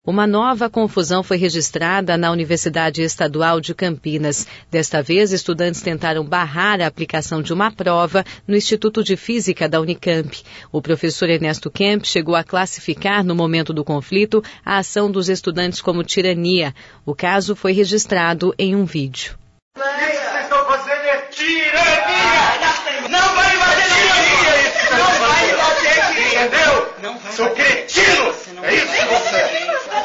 Uma nova confusão foi registrada na Universidade Estadual de Campinas. Desta vez, estudantes tentaram barrar a aplicação de uma prova no Instituto de Física da Unicamp. O professor Ernesto Kemp chegou a classificar, no momento do conflito, a ação dos estudantes como tirania. O caso foi registrado em um vídeo. Isso que vocês estão fazendo é tirania! Não vai bater tirania! Isso não vai bater tirania! Entendeu? Sou cretino! É isso que você é!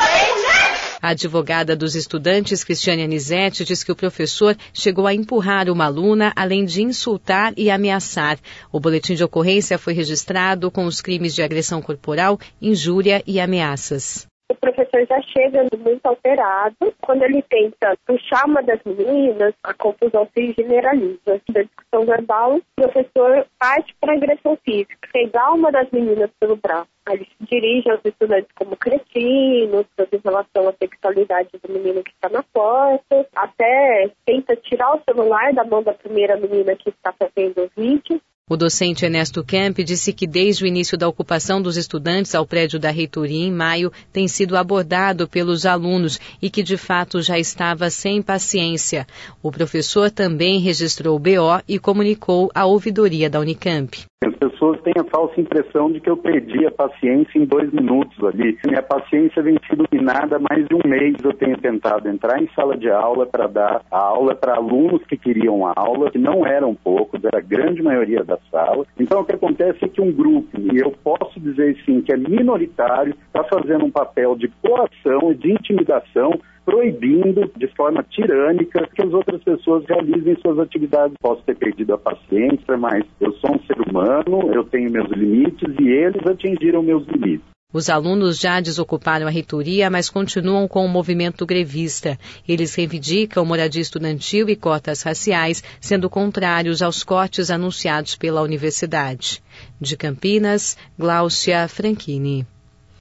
A advogada dos estudantes, Cristiane Anizete, diz que o professor chegou a empurrar uma aluna, além de insultar e ameaçar. O boletim de ocorrência foi registrado com os crimes de agressão corporal, injúria e ameaças. O professor já chega muito alterado. Quando ele tenta puxar uma das meninas, a confusão se generaliza. Da discussão verbal, o professor parte para a agressão física, pegar uma das meninas pelo braço. Ele se dirige aos estudantes como cretinos, em relação à sexualidade do menino que está na porta, até tenta tirar o celular da mão da primeira menina que está fazendo o vídeo. O docente Ernesto Kemp disse que desde o início da ocupação dos estudantes ao prédio da reitoria em maio tem sido abordado pelos alunos e que de fato já estava sem paciência. O professor também registrou o BO e comunicou à ouvidoria da Unicamp. As pessoas têm a falsa impressão de que eu perdi a paciência em 2 minutos ali. Minha paciência vem sendo minada há mais de um mês. Eu tenho tentado entrar em sala de aula para dar aula para alunos que queriam aula, que não eram poucos, era a grande maioria da sala. Então o que acontece é que um grupo, e eu posso dizer sim que é minoritário, está fazendo um papel de coação e de intimidação, proibindo de forma tirânica que as outras pessoas realizem suas atividades. Posso ter perdido a paciência, mas eu sou um ser humano, eu tenho meus limites e eles atingiram meus limites. Os alunos já desocuparam a reitoria, mas continuam com o movimento grevista. Eles reivindicam moradia estudantil e cotas raciais, sendo contrários aos cortes anunciados pela universidade. De Campinas, Gláucia Franchini.